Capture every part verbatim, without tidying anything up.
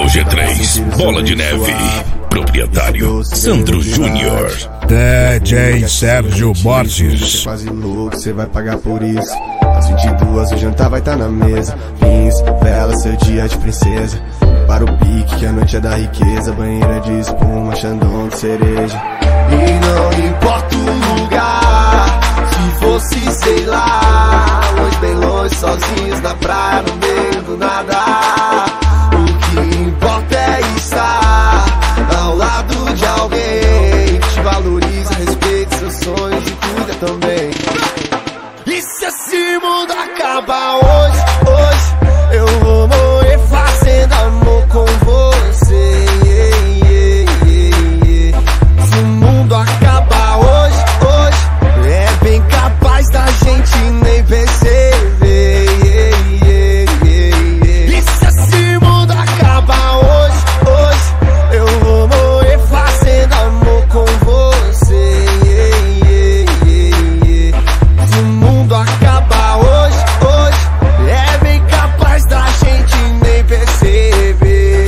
G três, Bola de Neve. Proprietário Sandro Júnior. D J Sérgio Borges. Quase louco, cê vai pagar por isso. Às vinte e duas o jantar vai tá na mesa. Vinhos, vela, seu dia de princesa. Para o pique que a noite é da riqueza. Banheira de espuma, xandão de cereja. E não importa o lugar, se fosse, sei lá, longe, bem longe, sozinhos na praia, no meio do nada. O que importa é estar ao lado de alguém que te valoriza, respeita seus sonhos e cuida também. E se esse mundo acaba hoje, hoje eu vou morrer fazendo amor com você. Yeah, yeah, yeah, yeah. Se o mundo acaba hoje, hoje é bem capaz da gente nem perceber. Yeah, yeah, yeah, yeah. E se esse mundo acaba hoje, hoje eu vou morrer fazendo amor com você. Yeah, yeah, yeah, yeah. Se o mundo acaba hoje, hoje é bem capaz da gente nem perceber.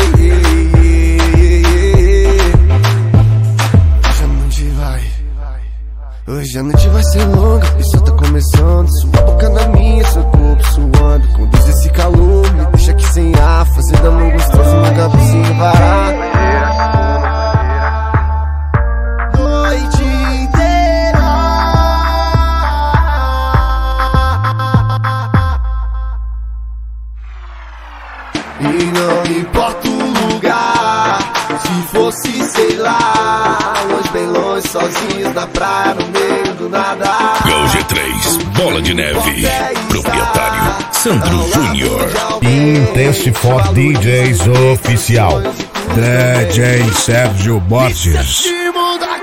Hoje a noite vai, hoje a noite vai ser longa e só tá começando. Sua boca na minha, seu corpo suando. Conduz esse calor, me deixa aqui sem ar, fazendo amor gostoso na cabecinha varar. Noite inteira. E não importa o lugar, se fosse, sei lá, longe, bem longe, sozinhos na praia, no meio do nada. G três, Bola de Neve. Proprietário Sandro Júnior. Intense for D Js Oficial. D J Sérgio Borges. E se esse mundo